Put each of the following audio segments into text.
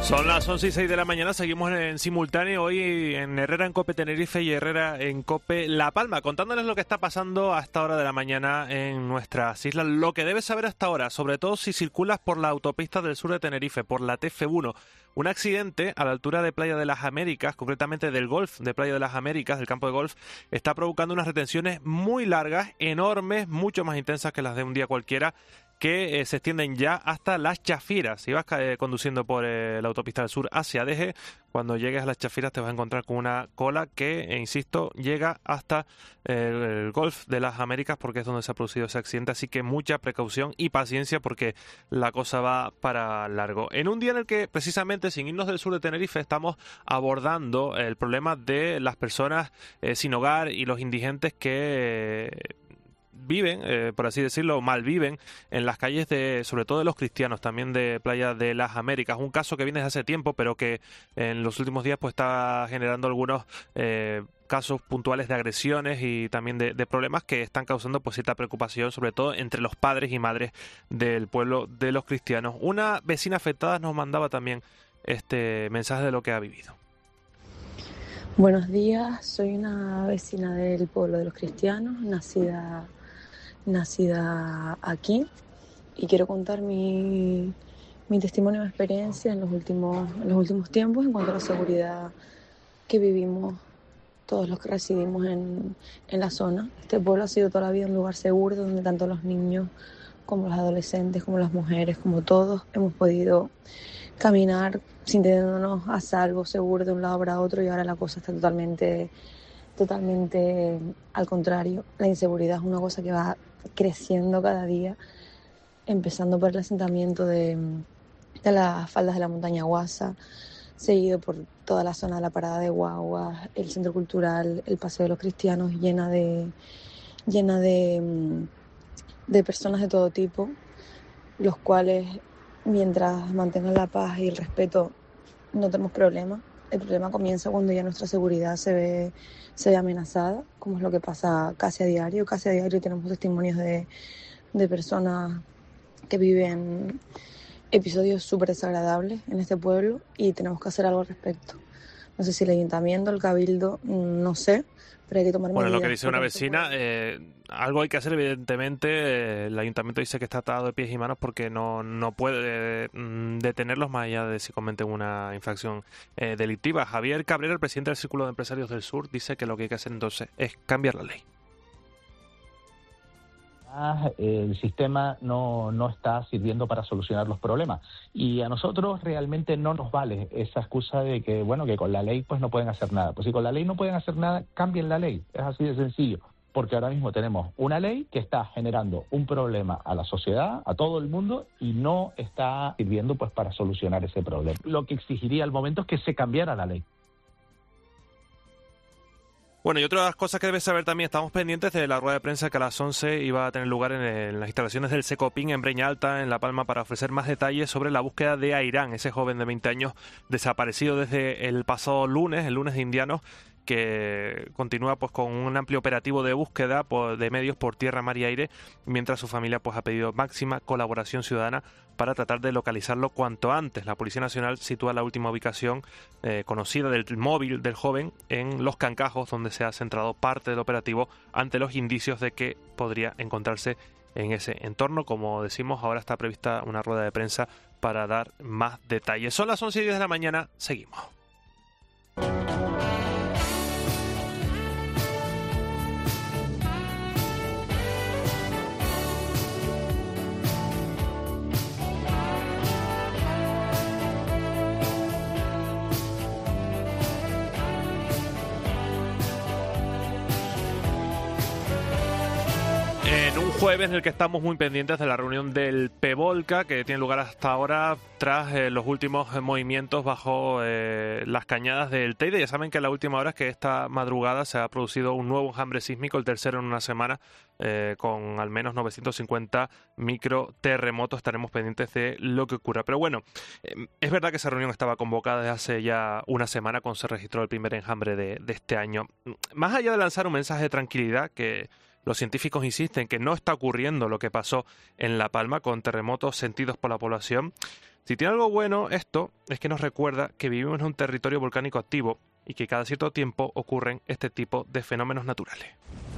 Son las 11:06 de la mañana, seguimos en simultáneo hoy en Herrera en COPE Tenerife y Herrera en COPE La Palma, contándoles lo que está pasando a esta hora de la mañana en nuestras islas, lo que debes saber hasta ahora, sobre todo si circulas por la autopista del sur de Tenerife, por la TF1. Un accidente a la altura de Playa de las Américas, concretamente del golf de Playa de las Américas, del campo de golf, está provocando unas retenciones muy largas, enormes, mucho más intensas que las de un día cualquiera, que se extienden ya hasta Las Chafiras. Si vas conduciendo por la autopista del sur hacia Deje, cuando llegues a Las Chafiras te vas a encontrar con una cola que, insisto, llega hasta el Golf de las Américas, porque es donde se ha producido ese accidente. Así que mucha precaución y paciencia, porque la cosa va para largo. En un día en el que, precisamente, sin irnos del sur de Tenerife, estamos abordando el problema de las personas sin hogar y los indigentes que viven, por así decirlo, malviven en las calles sobre todo de los cristianos, también de Playa de las Américas. Un caso que viene desde hace tiempo, pero que en los últimos días pues está generando algunos casos puntuales de agresiones y también de problemas que están causando pues cierta preocupación, sobre todo entre los padres y madres del pueblo de los cristianos. Una vecina afectada nos mandaba también este mensaje de lo que ha vivido. Buenos días, soy una vecina del pueblo de los cristianos, nacida aquí, y quiero contar mi testimonio de experiencia en los últimos tiempos en cuanto a la seguridad que vivimos todos los que residimos en la zona. Este pueblo ha sido toda la vida un lugar seguro donde tanto los niños como los adolescentes, como las mujeres, como todos hemos podido caminar sintiéndonos a salvo, seguros de un lado para otro, y ahora la cosa está totalmente al contrario. La inseguridad es una cosa que va creciendo cada día, empezando por el asentamiento de las faldas de la montaña Guasa, seguido por toda la zona de la parada de guaguas, el centro cultural, el paseo de los cristianos, llena de personas de todo tipo, los cuales, mientras mantengan la paz y el respeto, no tenemos problema. El problema comienza cuando ya nuestra seguridad se ve amenazada, como es lo que pasa casi a diario. Casi a diario tenemos testimonios de personas que viven episodios súper desagradables en este pueblo, y tenemos que hacer algo al respecto. No sé si el ayuntamiento, el cabildo, no sé, pero hay que tomar medidas. Bueno, lo que dice una vecina, algo hay que hacer, evidentemente. El ayuntamiento dice que está atado de pies y manos porque no puede detenerlos, más allá de si cometen una infracción delictiva. Javier Cabrera, el presidente del Círculo de Empresarios del Sur, dice que lo que hay que hacer entonces es cambiar la ley. El sistema no está sirviendo para solucionar los problemas, y a nosotros realmente no nos vale esa excusa de que que con la ley pues no pueden hacer nada. Pues si con la ley no pueden hacer nada, cambien la ley, es así de sencillo, porque ahora mismo tenemos una ley que está generando un problema a la sociedad, a todo el mundo, y no está sirviendo pues para solucionar ese problema. Lo que exigiría al momento es que se cambiara la ley. Bueno, y otra de las cosas que debes saber también, estamos pendientes de la rueda de prensa que a las 11 iba a tener lugar en las instalaciones del Secopin en Breña Alta, en La Palma, para ofrecer más detalles sobre la búsqueda de Airán, ese joven de 20 años desaparecido desde el pasado lunes, el lunes de Indianos, que continúa pues con un amplio operativo de búsqueda de medios por tierra, mar y aire, mientras su familia pues ha pedido máxima colaboración ciudadana para tratar de localizarlo cuanto antes. La Policía Nacional sitúa la última ubicación conocida del móvil del joven en Los Cancajos, donde se ha centrado parte del operativo ante los indicios de que podría encontrarse en ese entorno. Como decimos, ahora está prevista una rueda de prensa para dar más detalles. Son las 11:10 de la mañana, seguimos. En un jueves en el que estamos muy pendientes de la reunión del PEVOLCA, que tiene lugar hasta ahora tras los últimos movimientos bajo las cañadas del Teide. Ya saben que en la última hora es que esta madrugada se ha producido un nuevo enjambre sísmico, el tercero en una semana, con al menos 950 microterremotos. Estaremos pendientes de lo que ocurra. Pero bueno, es verdad que esa reunión estaba convocada desde hace ya una semana, cuando se registró el primer enjambre de este año. Más allá de lanzar un mensaje de tranquilidad, que los científicos insisten que no está ocurriendo lo que pasó en La Palma, con terremotos sentidos por la población, Si tiene algo bueno esto, es que nos recuerda que vivimos en un territorio volcánico activo y que cada cierto tiempo ocurren este tipo de fenómenos naturales.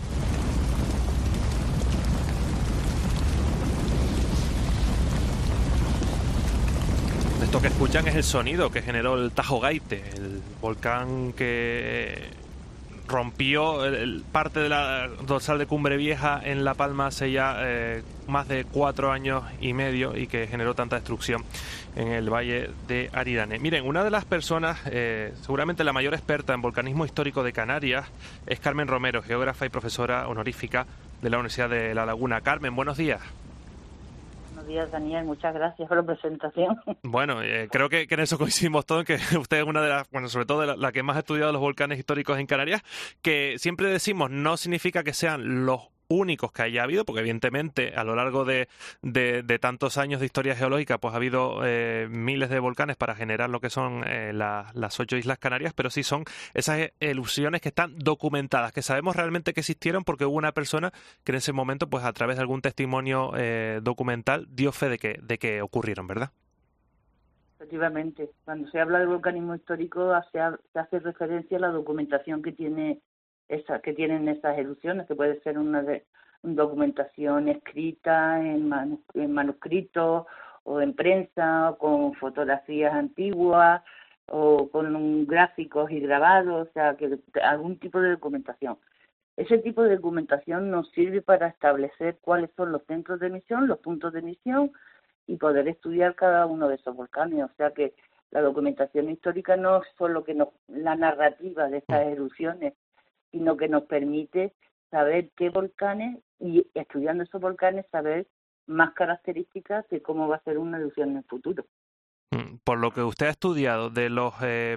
Esto que escuchan es el sonido que generó el Tajo Gaite, el volcán que rompió parte de la dorsal de Cumbre Vieja en La Palma hace ya más de 4 años y medio y que generó tanta destrucción en el valle de Aridane. Miren, una de las personas, seguramente la mayor experta en volcanismo histórico de Canarias, es Carmen Romero, geógrafa y profesora honorífica de la Universidad de La Laguna. Carmen, buenos días. Buenos días, Daniel. Muchas gracias por la presentación. Bueno, creo que en eso coincidimos todos, que usted es una de las, bueno, sobre todo la que más ha estudiado los volcanes históricos en Canarias, que siempre decimos no significa que sean los únicos que haya habido, porque evidentemente a lo largo de tantos años de historia geológica pues ha habido miles de volcanes para generar lo que son las 8 islas Canarias, pero sí son esas erupciones que están documentadas, que sabemos realmente que existieron porque hubo una persona que en ese momento pues a través de algún testimonio documental dio fe de que ocurrieron, ¿verdad? Efectivamente, cuando se habla de volcanismo histórico se hace referencia a la documentación que tienen esas erupciones, que puede ser una documentación escrita en manuscritos o en prensa, o con fotografías antiguas, o con gráficos y grabados, o sea, que algún tipo de documentación. Ese tipo de documentación nos sirve para establecer cuáles son los centros de emisión, los puntos de emisión, y poder estudiar cada uno de esos volcanes. O sea que la documentación histórica no es solo la narrativa de estas erupciones, sino que nos permite saber qué volcanes, y estudiando esos volcanes saber más características de cómo va a ser una erupción en el futuro. Por lo que usted ha estudiado, de los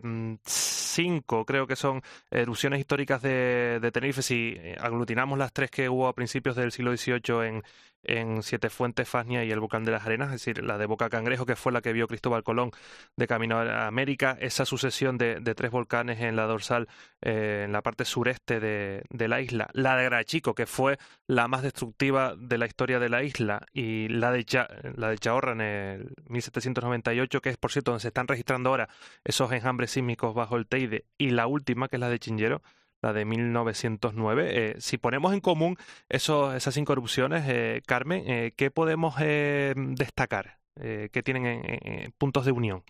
5, creo que son erupciones históricas de Tenerife, si aglutinamos las 3 que hubo a principios del siglo XVIII en Siete Fuentes, Fania y el Volcán de las Arenas, es decir, la de Boca Cangrejo, que fue la que vio Cristóbal Colón de camino a América, esa sucesión de 3 volcanes en la dorsal, en la parte sureste de la isla, la de Garachico, que fue la más destructiva de la historia de la isla, y la de Chahorra en el 1798, que es, por cierto, donde se están registrando ahora esos enjambres sísmicos bajo el Teide, y la última, que es la de Chinchero, la de 1909. Si ponemos en común esas 5 erupciones, Carmen, ¿qué podemos destacar? ¿Qué tienen puntos de unión?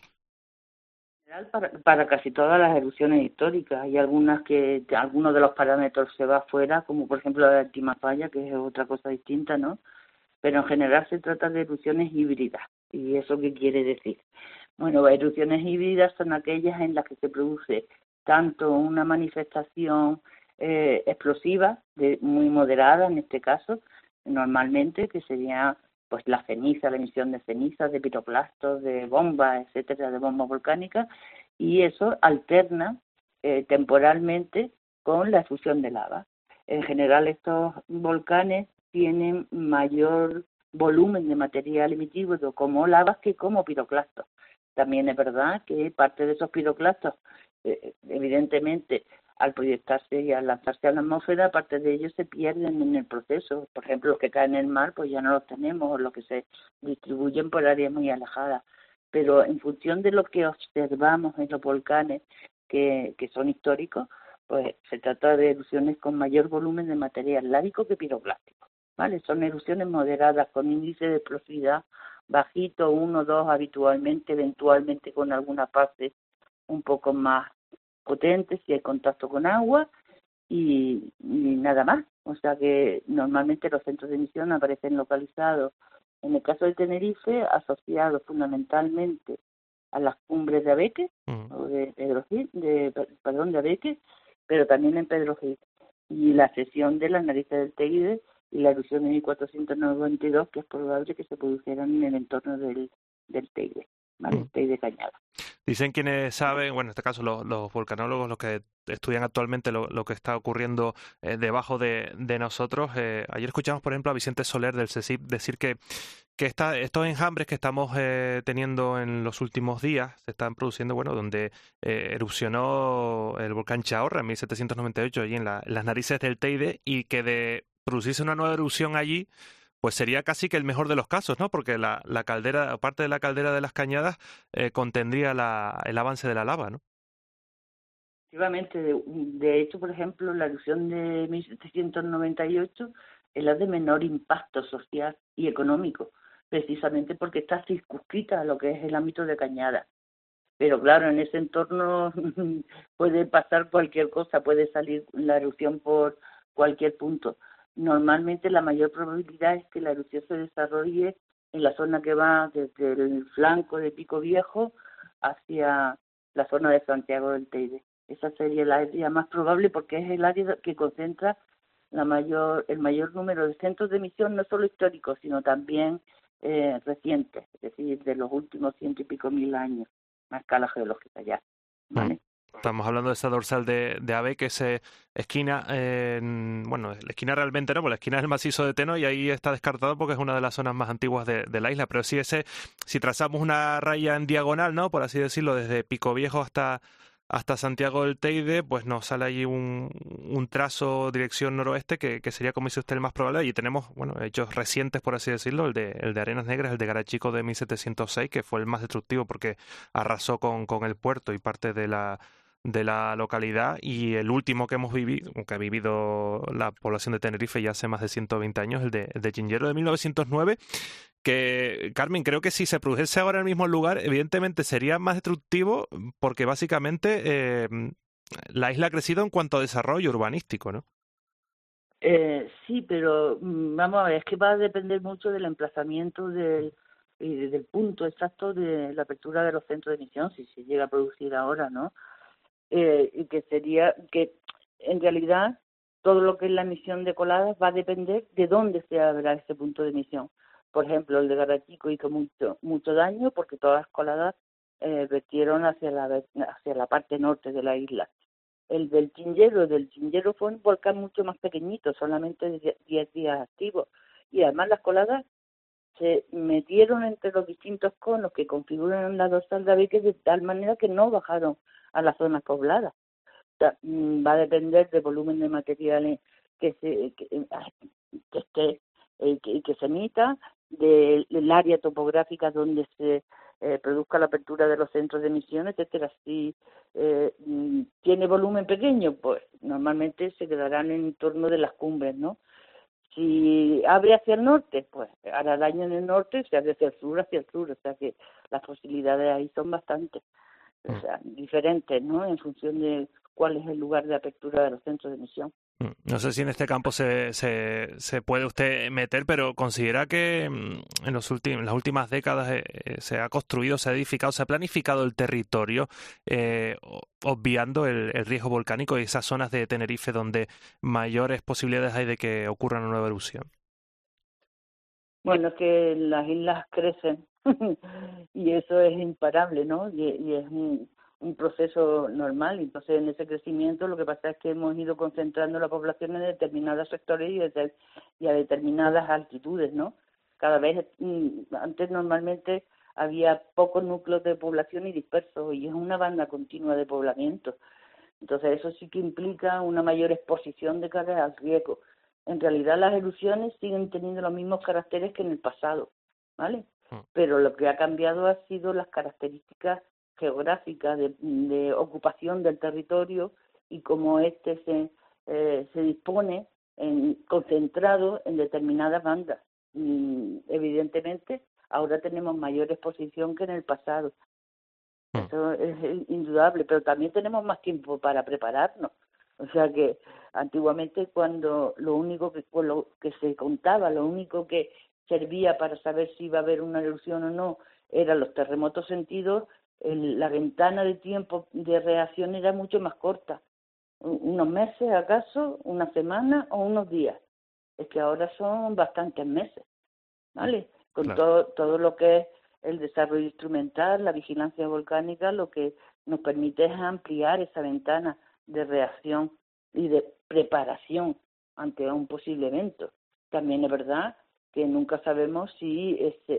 Para casi todas las erupciones históricas, hay algunas que algunos de los parámetros se va fuera, como por ejemplo la de Timafalla, que es otra cosa distinta, ¿no? Pero en general se trata de erupciones híbridas. ¿Y eso qué quiere decir? Bueno, erupciones híbridas son aquellas en las que se produce tanto una manifestación explosiva, muy moderada en este caso, normalmente, que sería pues la ceniza, la emisión de cenizas, de piroclastos, de bombas, etcétera, de bombas volcánicas, y eso alterna temporalmente con la efusión de lava. En general estos volcanes tienen mayor volumen de material emitido como lavas que como piroclastos. También es verdad que parte de esos piroclastos, evidentemente, al proyectarse y al lanzarse a la atmósfera, parte de ellos se pierden en el proceso. Por ejemplo, los que caen en el mar, pues ya no los tenemos, o los que se distribuyen por áreas muy alejadas. Pero en función de lo que observamos en los volcanes, que son históricos, pues se trata de erupciones con mayor volumen de material lávico que piroclástico, ¿vale? Son erupciones moderadas, con índice de explosividad bajito, 1, 2 habitualmente, eventualmente con alguna fase un poco más potente si hay contacto con agua, y nada más. O sea que normalmente los centros de emisión aparecen localizados, en el caso de Tenerife, asociados fundamentalmente a las cumbres de Abeque, o de Pedro Gil, de Abeque, pero también en Pedro Gil, y la sección de las narices del Teide y la erupción de 1492, que es probable que se produjeran en el entorno del Teide, ¿vale? Teide Cañada. Dicen quienes saben, bueno, en este caso los volcanólogos, los que estudian actualmente lo que está ocurriendo debajo de nosotros. Ayer escuchamos, por ejemplo, a Vicente Soler del CSIC decir que estos enjambres que estamos teniendo en los últimos días se están produciendo, bueno, donde erupcionó el volcán Chahorra en 1798, allí en las narices del Teide, y que de producirse una nueva erupción allí, pues sería casi que el mejor de los casos, ¿no? Porque la caldera, parte de la caldera de las Cañadas, contendría el avance de la lava, ¿no? Efectivamente, de hecho, por ejemplo, la erupción de 1798 es la de menor impacto social y económico, precisamente porque está circunscrita a lo que es el ámbito de Cañada. Pero claro, en ese entorno puede pasar cualquier cosa, puede salir la erupción por cualquier punto. Normalmente la mayor probabilidad es que la erupción se desarrolle en la zona que va desde el flanco de Pico Viejo hacia la zona de Santiago del Teide. Esa sería la área más probable porque es el área que concentra el mayor número de centros de emisión, no solo históricos, sino también recientes, es decir, de los últimos 100 y pico mil años, a escala geológica ya, ¿vale? Estamos hablando de esa dorsal de Ave que se esquina, bueno, la esquina realmente no, porque la esquina es el macizo de Teno y ahí está descartado porque es una de las zonas más antiguas de la isla, pero sí si trazamos una raya en diagonal, ¿no? Por así decirlo, desde Pico Viejo hasta Santiago del Teide, pues nos sale allí un trazo dirección noroeste que sería, como dice usted, el más probable. Y tenemos, bueno, hechos recientes, por así decirlo, el de Arenas Negras, el de Garachico de 1706, que fue el más destructivo porque arrasó con el puerto y parte de la localidad, y el último que hemos vivido, que ha vivido la población de Tenerife ya hace más de 120 años, el de Chingero de 1909, que, Carmen, creo que si se produjese ahora en el mismo lugar, evidentemente sería más destructivo porque básicamente la isla ha crecido en cuanto a desarrollo urbanístico, ¿no? Sí, pero vamos a ver, es que va a depender mucho del emplazamiento del punto exacto de la apertura de los centros de emisión, si se llega a producir ahora, ¿no? Y que sería que en realidad todo lo que es la emisión de coladas va a depender de dónde se abra ese punto de emisión. Por ejemplo, el de Garachico hizo mucho daño porque todas las coladas vertieron hacia la parte norte de la isla. El del Chingero fue un volcán mucho más pequeñito, solamente de 10 días activo. Y además las coladas se metieron entre los distintos conos que configuran la dorsal de Abeques de tal manera que no bajaron a las zonas pobladas. O sea, va a depender del volumen de materiales que se emita, del área topográfica donde se produzca la apertura de los centros de emisión, etcétera. Si tiene volumen pequeño, pues normalmente se quedarán en torno de las cumbres, ¿no? Si abre hacia el norte, pues hará daño en el norte, si abre hacia el sur, o sea que las posibilidades ahí son bastantes, o sea, diferentes, ¿no? En función de cuál es el lugar de apertura de los centros de emisión. No sé si en este campo se puede usted meter, pero considera que en las últimas décadas se ha construido, se ha edificado, se ha planificado el territorio, obviando el riesgo volcánico y esas zonas de Tenerife donde mayores posibilidades hay de que ocurra una nueva erupción. Bueno, es que las islas crecen y eso es imparable, ¿no? Y es un proceso normal. Entonces, en ese crecimiento lo que pasa es que hemos ido concentrando la población en determinados sectores y a determinadas altitudes, ¿no? Cada vez, antes normalmente había pocos núcleos de población y dispersos, y es una banda continua de poblamiento. Entonces, eso sí que implica una mayor exposición de cara al riesgo. En realidad, las erupciones siguen teniendo los mismos caracteres que en el pasado, ¿vale? Pero lo que ha cambiado ha sido las características geográficas de ocupación del territorio y cómo se dispone concentrado en determinadas bandas. Evidentemente, ahora tenemos mayor exposición que en el pasado. Eso es indudable, pero también tenemos más tiempo para prepararnos. O sea que antiguamente cuando lo único que se contaba, lo único que servía para saber si iba a haber una erupción o no, eran los terremotos sentidos, la ventana de tiempo de reacción era mucho más corta. Unos meses acaso, una semana o unos días. Es que ahora son bastantes meses, ¿vale? Con Claro. todo lo que es el desarrollo instrumental, la vigilancia volcánica, lo que nos permite es ampliar esa ventana de reacción y de preparación ante un posible evento. También es verdad que nunca sabemos si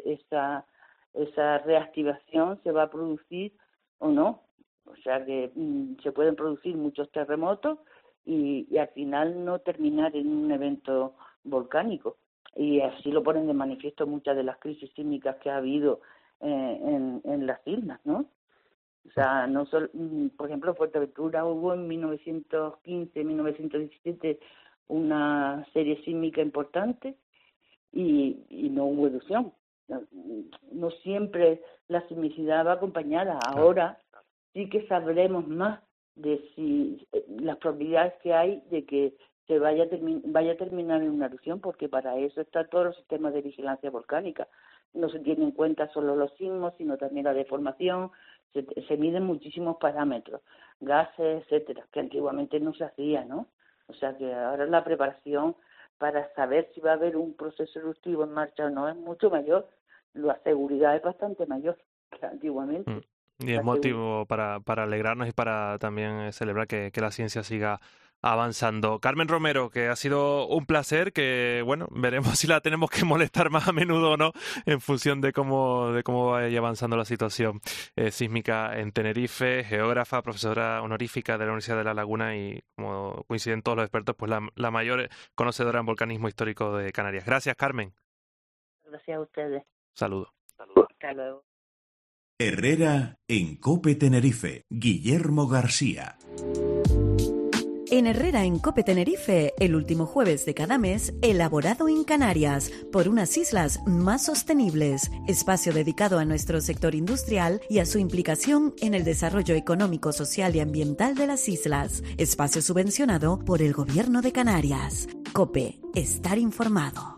esa reactivación se va a producir o no. O sea que se pueden producir muchos terremotos y al final no terminar en un evento volcánico. Y así lo ponen de manifiesto muchas de las crisis sísmicas que ha habido en las islas, ¿no? O sea, no solo, por ejemplo, en Fuerteventura hubo en 1915, 1917 una serie sísmica importante y no hubo erupción. No siempre la sismicidad va acompañada. Ahora sí que sabremos más de si las probabilidades que hay de que se vaya a terminar en una erupción, porque para eso están todos los sistemas de vigilancia volcánica. No se tiene en cuenta solo los sismos, sino también la deformación. Se miden muchísimos parámetros, gases, etcétera, que antiguamente no se hacía, ¿no? O sea que ahora la preparación para saber si va a haber un proceso eruptivo en marcha o no es mucho mayor. La seguridad es bastante mayor que antiguamente. Y es motivo para alegrarnos y para también celebrar que la ciencia siga avanzando. Carmen Romero, que ha sido un placer, que bueno, veremos si la tenemos que molestar más a menudo o no, en función de cómo vaya avanzando la situación sísmica en Tenerife, geógrafa, profesora honorífica de la Universidad de La Laguna y, como coinciden todos los expertos, pues la mayor conocedora en volcanismo histórico de Canarias. Gracias, Carmen. Gracias a ustedes. Saludos. Hasta luego. Herrera en COPE Tenerife. Guillermo García. En Herrera en COPE Tenerife, el último jueves de cada mes, elaborado en Canarias, por unas islas más sostenibles. Espacio dedicado a nuestro sector industrial y a su implicación en el desarrollo económico, social y ambiental de las islas. Espacio subvencionado por el Gobierno de Canarias. COPE, estar informado.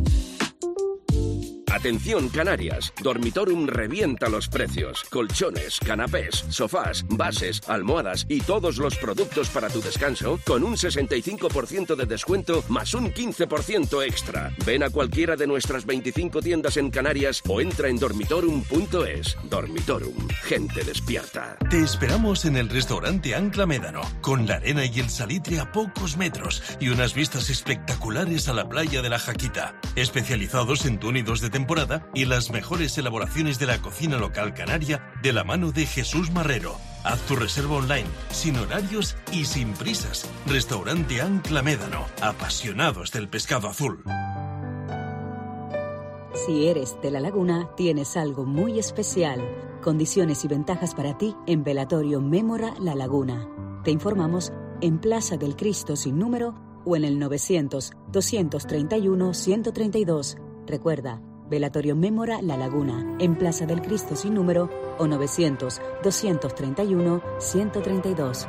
Atención Canarias, Dormitorum revienta los precios. Colchones, canapés, sofás, bases, almohadas y todos los productos para tu descanso con un 65% de descuento más un 15% extra. Ven a cualquiera de nuestras 25 tiendas en Canarias o entra en dormitorum.es. Dormitorum, gente despierta. Te esperamos en el restaurante Ancla Médano, con la arena y el salitre a pocos metros y unas vistas espectaculares a la playa de la Jaquita. Especializados en túnidos de temporada y las mejores elaboraciones de la cocina local canaria de la mano de Jesús Marrero. Haz tu reserva online, sin horarios y sin prisas. Restaurante Ancla Médano, apasionados del pescado azul. Si eres de La Laguna, tienes algo muy especial. Condiciones y ventajas para ti en Velatorio Mémora La Laguna. Te informamos en Plaza del Cristo sin número o en el 900-231-132. Recuerda, Velatorio Mémora La Laguna, en Plaza del Cristo sin número o 900-231-132.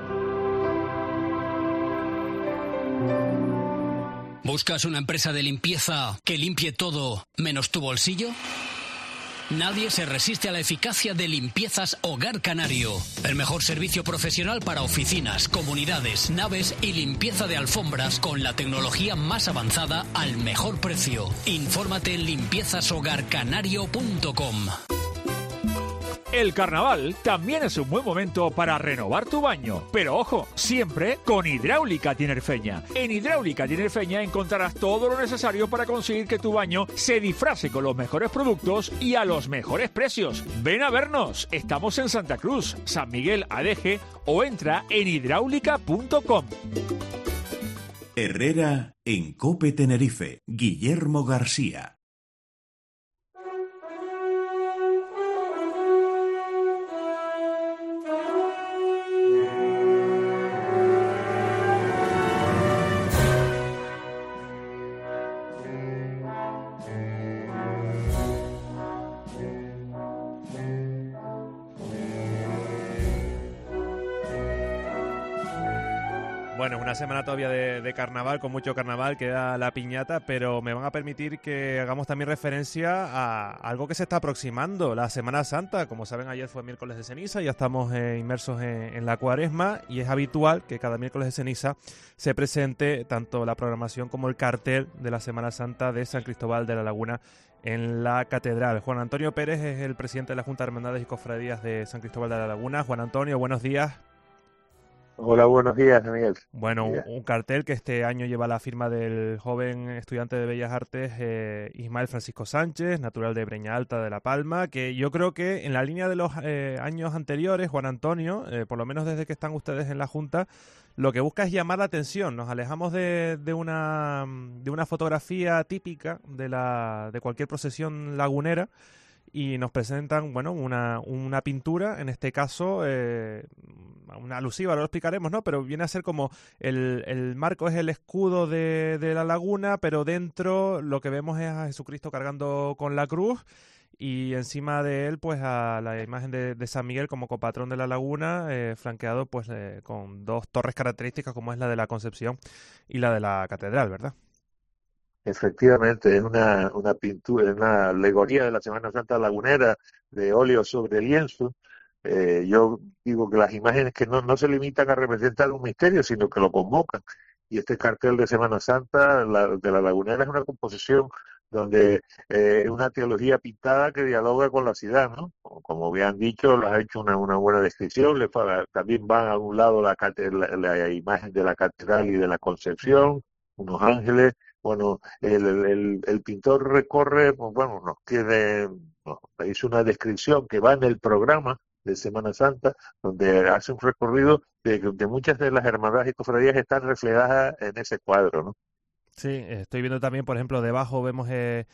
¿Buscas una empresa de limpieza que limpie todo menos tu bolsillo? Nadie se resiste a la eficacia de Limpiezas Hogar Canario. El mejor servicio profesional para oficinas, comunidades, naves y limpieza de alfombras con la tecnología más avanzada al mejor precio. Infórmate en limpiezashogarcanario.com. El carnaval también es un buen momento para renovar tu baño, pero ojo, siempre con Hidráulica Tinerfeña. En Hidráulica Tinerfeña encontrarás todo lo necesario para conseguir que tu baño se disfrace con los mejores productos y a los mejores precios. Ven a vernos, estamos en Santa Cruz, San Miguel Adeje o entra en hidráulica.com. Herrera en COPE Tenerife. Guillermo García. Bueno, es una semana todavía de carnaval, con mucho carnaval, queda la piñata, pero me van a permitir que hagamos también referencia a algo que se está aproximando, la Semana Santa. Como saben, ayer fue miércoles de ceniza, ya estamos inmersos en la cuaresma y es habitual que cada miércoles de ceniza se presente tanto la programación como el cartel de la Semana Santa de San Cristóbal de la Laguna en la Catedral. Juan Antonio Pérez es el presidente de la Junta de Hermandades y Cofradías de San Cristóbal de la Laguna. Juan Antonio, buenos días. Hola, buenos días, Miguel. Bueno, un cartel que este año lleva la firma del joven estudiante de Bellas Artes Ismael Francisco Sánchez, natural de Breña Alta de La Palma, que yo creo que en la línea de los años anteriores, Juan Antonio, por lo menos desde que están ustedes en la Junta, lo que busca es llamar la atención. Nos alejamos de una fotografía típica de cualquier procesión lagunera y nos presentan, bueno, una pintura, en este caso, una alusiva, ahora lo explicaremos, ¿no? Pero viene a ser como el marco es el escudo de la laguna, pero dentro lo que vemos es a Jesucristo cargando con la cruz y encima de él, pues, a la imagen de San Miguel como copatrón de la laguna, flanqueado, pues, con dos torres características como es la de la Concepción y la de la Catedral, ¿verdad? Efectivamente, es una pintura, es una alegoría de la Semana Santa Lagunera de óleo sobre lienzo. Yo digo que las imágenes que no se limitan a representar un misterio, sino que lo convocan. Y este cartel de Semana Santa de la Lagunera es una composición donde es una teología pintada que dialoga con la ciudad, ¿no? Como bien dicho, lo has hecho una buena descripción. También van a un lado la imagen de la catedral y de la Concepción, unos ángeles. Bueno, el pintor recorre, pues bueno, hizo una descripción que va en el programa de Semana Santa, donde hace un recorrido de muchas de las hermandades y cofradías que están reflejadas en ese cuadro, ¿no? Sí, estoy viendo también, por ejemplo, debajo vemos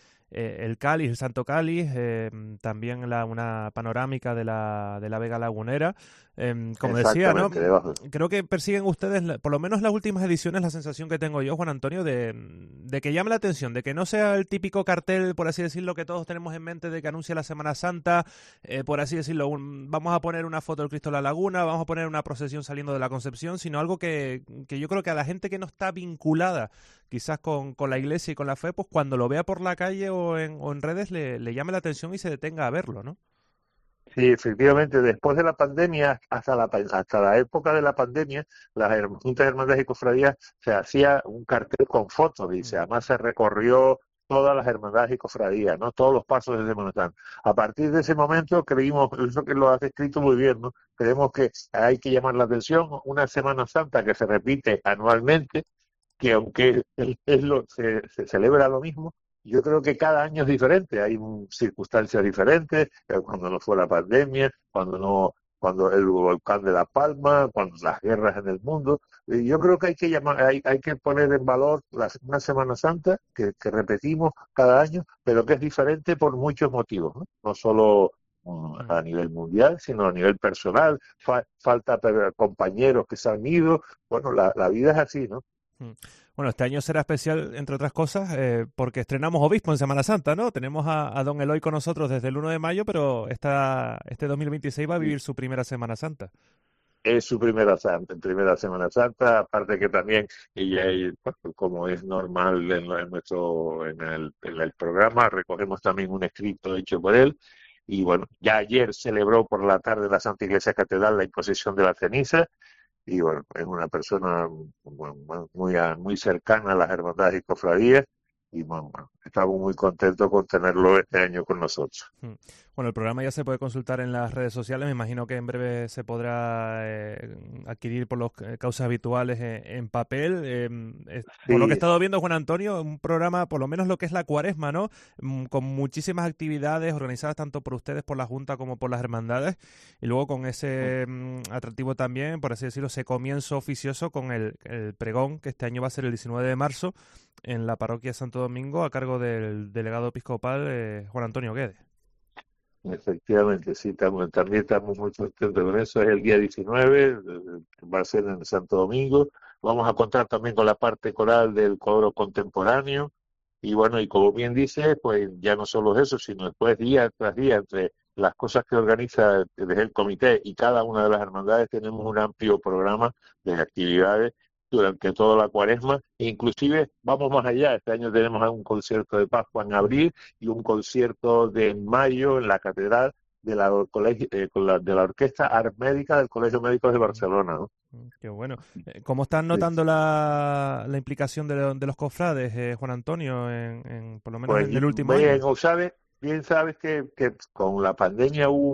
el cáliz, el Santo Cáliz, también una panorámica de la Vega Lagunera. Como decía, ¿no? Debajo. Creo que persiguen ustedes, por lo menos las últimas ediciones, la sensación que tengo yo, Juan Antonio, de que llame la atención, de que no sea el típico cartel, por así decirlo, que todos tenemos en mente de que anuncia la Semana Santa, por así decirlo, vamos a poner una foto del Cristo de la Laguna, vamos a poner una procesión saliendo de la Concepción, sino algo que yo creo que a la gente que no está vinculada quizás con la iglesia y con la fe, pues cuando lo vea por la calle o en redes le llame la atención y se detenga a verlo, ¿no? Sí, efectivamente, después de la pandemia, hasta la época de la pandemia, las juntas hermandades y cofradías se hacía un cartel con fotos, dice, además se recorrió todas las hermandades y cofradías, ¿no? Todos los pasos de Semana Santa. A partir de ese momento creímos, eso que lo has descrito muy bien, ¿no? Creemos que hay que llamar la atención, una Semana Santa que se repite anualmente, que aunque se celebra lo mismo, yo creo que cada año es diferente, hay circunstancias diferentes, cuando no fue la pandemia, cuando el volcán de La Palma, cuando las guerras en el mundo. Y yo creo que hay que poner en valor una Semana Santa que repetimos cada año, pero que es diferente por muchos motivos, ¿no? No solo a nivel mundial, sino a nivel personal. Falta compañeros que se han ido. Bueno, la vida es así, ¿no? Bueno, este año será especial, entre otras cosas, porque estrenamos obispo en Semana Santa, ¿no? Tenemos a don Eloy con nosotros desde el 1 de mayo, pero este 2026 va a vivir su primera Semana Santa. Es su primera Semana Santa, aparte que también ella, como es normal en el programa, recogemos también un escrito hecho por él. Y bueno, ya ayer celebró por la tarde la Santa Iglesia Catedral la imposición de la ceniza. Y bueno, es una persona muy cercana a las hermandades y cofradías y bueno, estamos muy contentos con tenerlo este año con nosotros. Bueno, el programa ya se puede consultar en las redes sociales, me imagino que en breve se podrá adquirir por las causas habituales en papel. Por lo que he estado viendo, Juan Antonio, un programa, por lo menos lo que es la Cuaresma, ¿no? Con muchísimas actividades organizadas tanto por ustedes, por la Junta, como por las hermandades, y luego con ese atractivo también, por así decirlo, ese comienzo oficioso con el pregón, que este año va a ser el 19 de marzo, en la parroquia Santo Domingo, a cargo del delegado episcopal Juan Antonio Guedes. Efectivamente, sí, también estamos muy contentos con eso. Es el día 19, va a ser en Santo Domingo. Vamos a contar también con la parte coral del coro contemporáneo. Y bueno, y como bien dice, pues ya no solo eso, sino después día tras día, entre las cosas que organiza desde el comité y cada una de las hermandades, tenemos un amplio programa de actividades durante toda la Cuaresma, e inclusive vamos más allá. Este año tenemos un concierto de Pascua en abril y un concierto de mayo en la Catedral de la Orquesta Armédica del Colegio Médico de Barcelona, ¿no? Qué bueno. ¿Cómo están notando la implicación de los cofrades, Juan Antonio, por lo menos en el último año? Bien sabes que con la pandemia hubo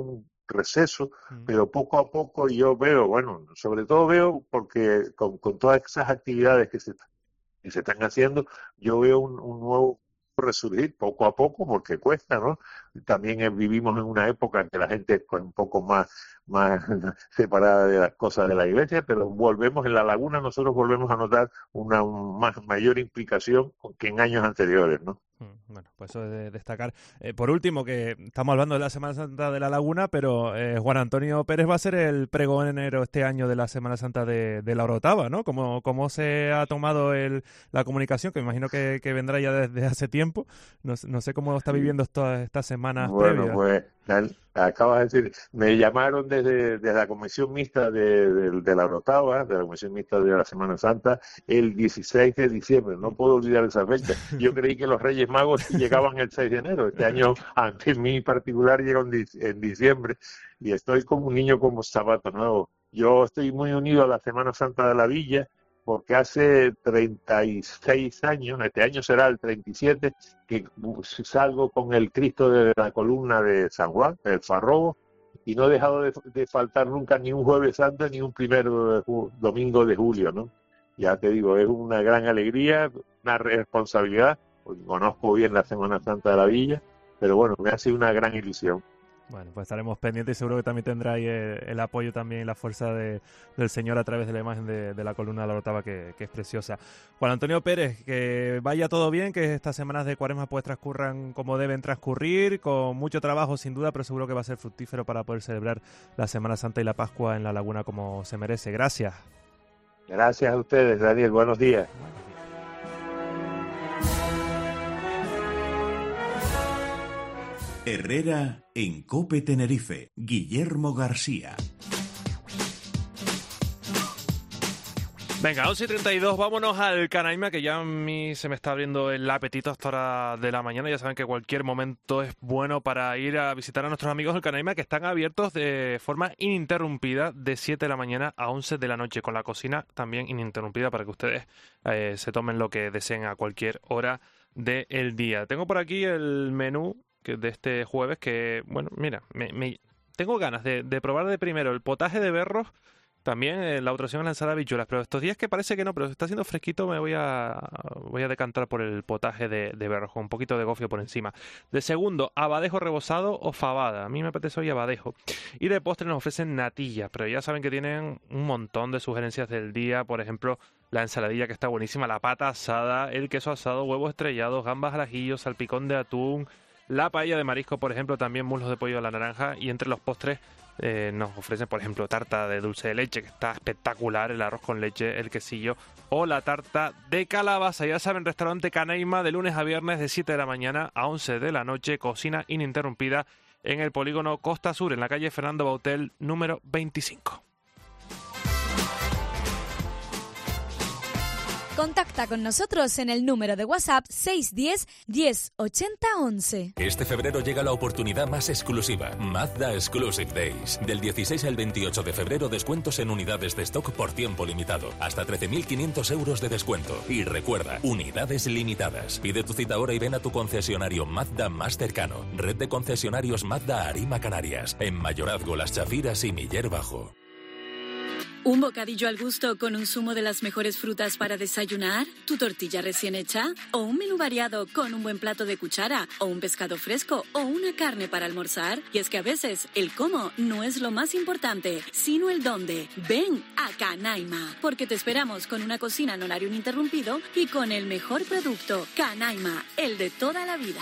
receso, pero poco a poco yo veo, bueno, sobre todo veo porque con todas esas actividades que se están haciendo, yo veo un nuevo resurgir poco a poco, porque cuesta, ¿no? También vivimos en una época en que la gente es un poco más separada de las cosas de la iglesia, pero volvemos en la laguna, nosotros volvemos a notar una mayor implicación que en años anteriores, ¿no? Bueno, pues eso es de destacar. Por último, que estamos hablando de la Semana Santa de la Laguna, pero Juan Antonio Pérez va a ser el pregonero este año de la Semana Santa de la Orotava, ¿no? ¿Cómo se ha tomado la comunicación? Que me imagino que vendrá ya desde hace tiempo. No sé cómo está viviendo estas semanas previas. Pues acabas de decir, me llamaron desde la Comisión Mixta de la Orotava, de la Comisión Mixta de la Semana Santa, el 16 de diciembre. No puedo olvidar esa fecha. Yo creí que los Reyes Magos llegaban el 6 de enero. Este año, ante mí particular, llega en diciembre y estoy como un niño con zapatos nuevos. Yo estoy muy unido a la Semana Santa de la Villa porque hace 36 años, este año será el 37, que salgo con el Cristo de la columna de San Juan, el Farrobo, y no he dejado de faltar nunca ni un Jueves Santo ni un primer domingo de julio, ¿no? Ya te digo, es una gran alegría, una responsabilidad, porque conozco bien la Semana Santa de la Villa, pero bueno, me ha sido una gran ilusión. Bueno, pues estaremos pendientes y seguro que también tendráis el apoyo también y la fuerza del Señor a través de la imagen de la columna de la Orotava, que es preciosa. Juan Antonio Pérez, que vaya todo bien, que estas semanas de Cuaresma pues transcurran como deben transcurrir, con mucho trabajo sin duda, pero seguro que va a ser fructífero para poder celebrar la Semana Santa y la Pascua en la Laguna como se merece. Gracias. Gracias a ustedes, Daniel. Buenos días. Herrera en COPE Tenerife. Guillermo García. Venga, 11:32, vámonos al Canaima, que ya a mí se me está abriendo el apetito a esta hora de la mañana. Ya saben que cualquier momento es bueno para ir a visitar a nuestros amigos del Canaima, que están abiertos de forma ininterrumpida de 7 de la mañana a 11 de la noche, con la cocina también ininterrumpida para que ustedes se tomen lo que deseen a cualquier hora del día. Tengo por aquí el menú de este jueves que, bueno, mira, me tengo ganas de probar de primero el potaje de berros, también la otra opción es la ensalada de habichuelas, pero estos días que parece que no, pero está haciendo fresquito, me voy a decantar por el potaje de berros, con un poquito de gofio por encima. De segundo, abadejo rebozado o fabada, a mí me apetece hoy abadejo. Y de postre nos ofrecen natillas, pero ya saben que tienen un montón de sugerencias del día, por ejemplo, la ensaladilla que está buenísima, la pata asada, el queso asado, huevos estrellados, gambas al ajillo, salpicón de atún, la paella de marisco, por ejemplo, también muslos de pollo a la naranja, y entre los postres nos ofrecen, por ejemplo, tarta de dulce de leche, que está espectacular, el arroz con leche, el quesillo, o la tarta de calabaza. Ya saben, restaurante Canaima, de lunes a viernes de 7 de la mañana a 11 de la noche, cocina ininterrumpida en el polígono Costa Sur, en la calle Fernando Bautel, número 25. Contacta con nosotros en el número de WhatsApp 610 10 80 11. Este febrero llega la oportunidad más exclusiva, Mazda Exclusive Days. Del 16 al 28 de febrero, descuentos en unidades de stock por tiempo limitado. Hasta 13.500 euros de descuento. Y recuerda, unidades limitadas. Pide tu cita ahora y ven a tu concesionario Mazda más cercano. Red de concesionarios Mazda Arima Canarias. En Mayorazgo, Las Chafiras y Miller Bajo. ¿Un bocadillo al gusto con un zumo de las mejores frutas para desayunar? ¿Tu tortilla recién hecha? ¿O un menú variado con un buen plato de cuchara? ¿O un pescado fresco? ¿O una carne para almorzar? Y es que a veces el cómo no es lo más importante, sino el dónde. Ven a Canaima, porque te esperamos con una cocina en horario ininterrumpido y con el mejor producto. Canaima, el de toda la vida.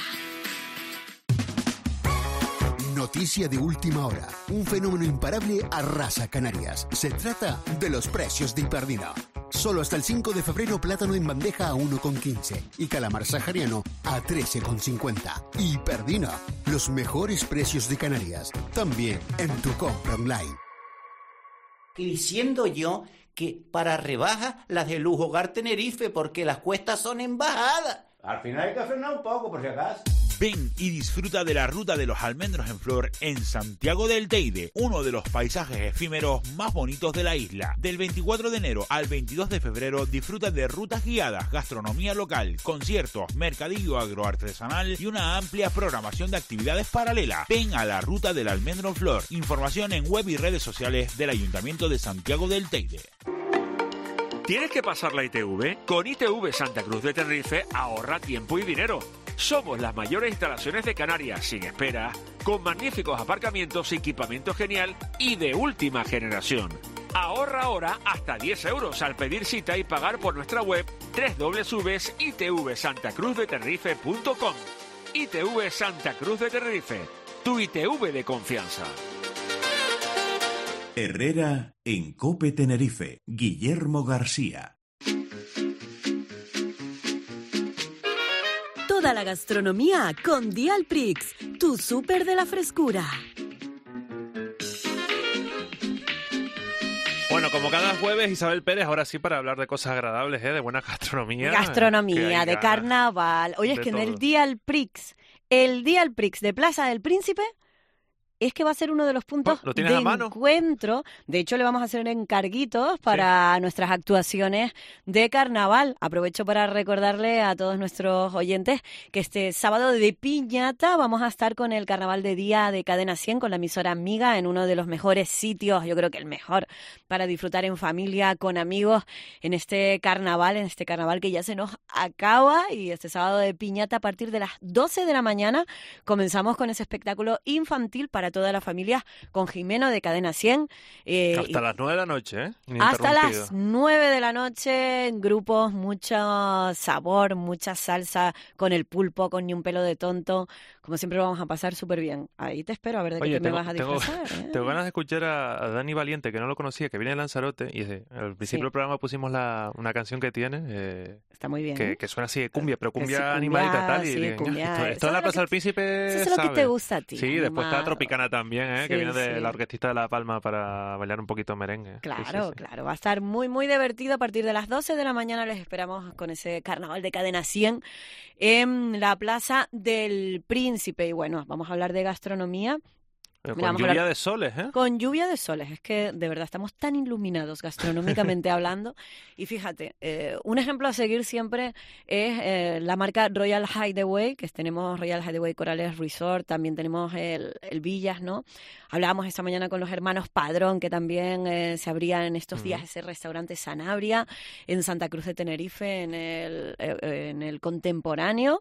Noticia de última hora. Un fenómeno imparable arrasa Canarias. Se trata de los precios de Hiperdino. Solo hasta el 5 de febrero plátano en bandeja a 1,15 y calamar sahariano a 13,50. Hiperdino, los mejores precios de Canarias. También en tu compra online. Y diciendo yo que para rebajas las de Lujo Hogar Tenerife, porque las cuestas son en bajada. Al final hay que frenar un poco, por si acaso. Ven y disfruta de la ruta de los almendros en flor en Santiago del Teide, uno de los paisajes efímeros más bonitos de la isla. Del 24 de enero al 22 de febrero disfruta de rutas guiadas, gastronomía local, conciertos, mercadillo agroartesanal y una amplia programación de actividades paralelas. Ven a la ruta del almendro en flor. Información en web y redes sociales del Ayuntamiento de Santiago del Teide. ¿Tienes que pasar la ITV? Con ITV Santa Cruz de Tenerife ahorra tiempo y dinero. Somos las mayores instalaciones de Canarias, sin espera, con magníficos aparcamientos, equipamiento genial y de última generación. Ahorra ahora hasta 10 euros al pedir cita y pagar por nuestra web www.itvsantacruzdetenerife.com. ITV Santa Cruz de Tenerife, tu ITV de confianza. Herrera en COPE Tenerife. Guillermo García. Toda la gastronomía con Dialprix, tu súper de la frescura. Bueno, como cada jueves, Isabel Pérez, ahora sí para hablar de cosas agradables, de buena gastronomía. Gastronomía, de carnaval. Oye, es que en el Dialprix de Plaza del Príncipe, es que va a ser uno de los puntos de encuentro. De hecho, le vamos a hacer encarguitos para nuestras actuaciones de carnaval. Aprovecho para recordarle a todos nuestros oyentes que este sábado de piñata vamos a estar con el Carnaval de Día de Cadena 100, con la emisora amiga, en uno de los mejores sitios, yo creo que el mejor, para disfrutar en familia, con amigos, en este carnaval que ya se nos acaba. Y este sábado de piñata, a partir de las 12 de la mañana, comenzamos con ese espectáculo infantil para toda la familia, con Jimeno de Cadena 100. Hasta las 9 de la noche, Hasta las 9 de la noche, en grupos, mucho sabor, mucha salsa, con el pulpo, con Ni un pelo de tonto. Como siempre, lo vamos a pasar súper bien. Ahí te espero a ver de qué me vas a disfrazar. Tengo ganas de escuchar a Dani Valiente, que no lo conocía, que viene de Lanzarote, y al principio del programa pusimos una canción que tiene. Está muy bien. Que suena así de cumbia, pero cumbia animadita y tal. Y cumbia. Esto de la Plaza del Príncipe, eso es lo que te gusta a ti. Sí, después está Tropicana también, que viene de la Orquestita de La Palma para bailar un poquito merengue. Claro, claro. Va a estar muy, muy divertido. A partir de las 12 de la mañana les esperamos con ese carnaval de Cadena 100 en la Plaza del Príncipe. Y bueno, vamos a hablar de gastronomía. Con lluvia de soles, Con lluvia de soles. Es que de verdad estamos tan iluminados gastronómicamente hablando. Y fíjate, un ejemplo a seguir siempre es la marca Royal Hideaway, que tenemos Royal Hideaway Corales Resort, también tenemos el Villas, ¿no? Hablábamos esta mañana con los hermanos Padrón, que también se abría en estos días ese restaurante Sanabria en Santa Cruz de Tenerife, en el Contemporáneo.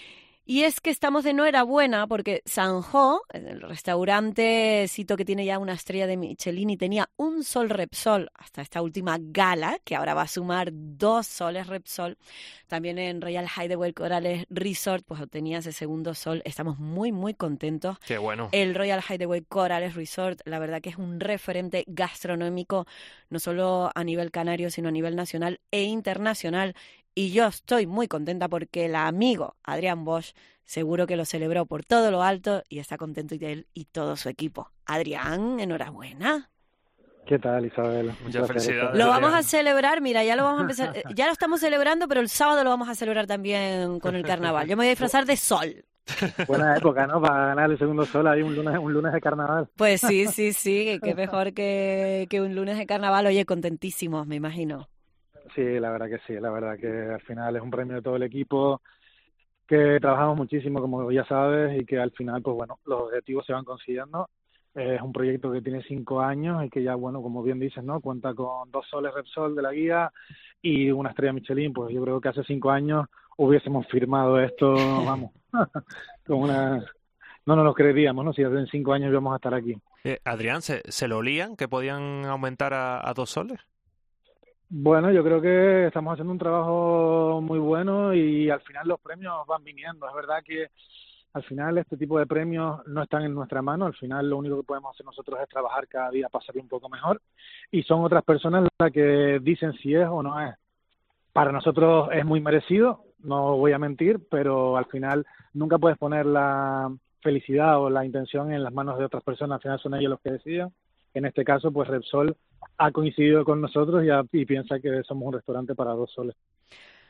Y es que estamos de enhorabuena porque Sanjo, el restaurantecito que tiene ya una estrella de Michelin y tenía un sol Repsol hasta esta última gala, que ahora va a sumar 2 soles Repsol, también en Royal Hideaway Corales Resort, pues obtenía ese segundo sol. Estamos muy, muy contentos. Qué bueno. El Royal Hideaway Corales Resort, la verdad que es un referente gastronómico, no solo a nivel canario, sino a nivel nacional e internacional. Y yo estoy muy contenta porque el amigo Adrián Bosch seguro que lo celebró por todo lo alto y está contento él y todo su equipo. Adrián, enhorabuena. ¿Qué tal, Isabel? Muchas felicidades. Lo vamos a celebrar, mira, ya lo vamos a empezar, ya lo estamos celebrando, pero el sábado lo vamos a celebrar también con el carnaval. Yo me voy a disfrazar de sol. Buena época, ¿no? Para ganar el segundo sol ahí un lunes de carnaval. Pues sí, qué mejor que un lunes de carnaval. Oye, contentísimos, me imagino. Sí, la verdad que al final es un premio de todo el equipo, que trabajamos muchísimo, como ya sabes, y que al final, pues bueno, los objetivos se van consiguiendo. Es un proyecto que tiene 5 años y que ya, bueno, como bien dices, ¿no? Cuenta con 2 soles Repsol de la guía y una estrella Michelin. Pues yo creo que hace 5 años hubiésemos firmado esto, vamos, como una... No nos lo creeríamos, ¿no? Si hace 5 años íbamos a estar aquí. Adrián, ¿se lo olían que podían aumentar a 2 soles? Bueno, yo creo que estamos haciendo un trabajo muy bueno y al final los premios van viniendo. Es verdad que al final este tipo de premios no están en nuestra mano. Al final lo único que podemos hacer nosotros es trabajar cada día para hacerlo un poco mejor. Y son otras personas las que dicen si es o no es. Para nosotros es muy merecido, no voy a mentir, pero al final nunca puedes poner la felicidad o la intención en las manos de otras personas. Al final son ellos los que deciden. En este caso, pues Repsol ha coincidido con nosotros y piensa que somos un restaurante para 2 soles.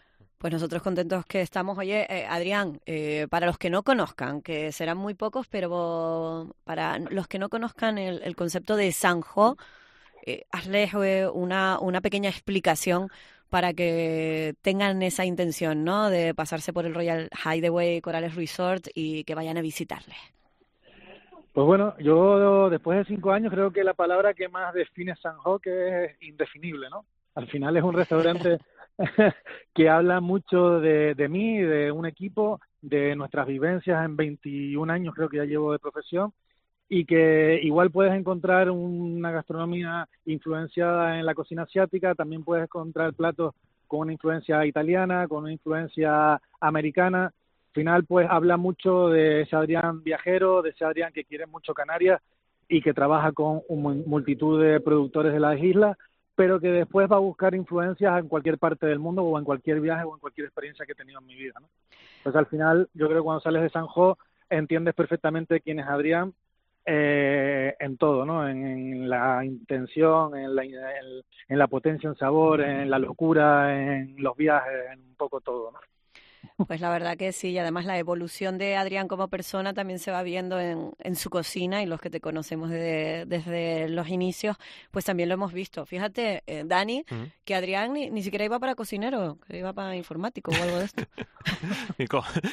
Pues nosotros contentos que estamos. Oye, Adrián, para los que no conozcan, que serán muy pocos, pero para los que no conozcan el concepto de Sanjo, hazles una pequeña explicación para que tengan esa intención, ¿no?, de pasarse por el Royal Hideaway Corales Resort y que vayan a visitarles. Pues bueno, yo después de 5 años creo que la palabra que más define Sanjo que es indefinible, ¿no? Al final es un restaurante que habla mucho de mí, de un equipo, de nuestras vivencias en 21 años creo que ya llevo de profesión, y que igual puedes encontrar una gastronomía influenciada en la cocina asiática, también puedes encontrar platos con una influencia italiana, con una influencia americana. Al final pues habla mucho de ese Adrián viajero, de ese Adrián que quiere mucho Canarias y que trabaja con multitud de productores de las islas, pero que después va a buscar influencias en cualquier parte del mundo o en cualquier viaje o en cualquier experiencia que he tenido en mi vida, ¿no? Pues al final yo creo que cuando sales de Sanjo entiendes perfectamente quién es Adrián, en todo, ¿no? En la intención, en la potencia en sabor, en la locura, en los viajes, en un poco todo, ¿no? Pues la verdad que sí, y además la evolución de Adrián como persona también se va viendo en su cocina, y los que te conocemos desde los inicios, pues también lo hemos visto. Fíjate, Dani, que Adrián ni siquiera iba para cocinero, que iba para informático o algo de esto. ¿Y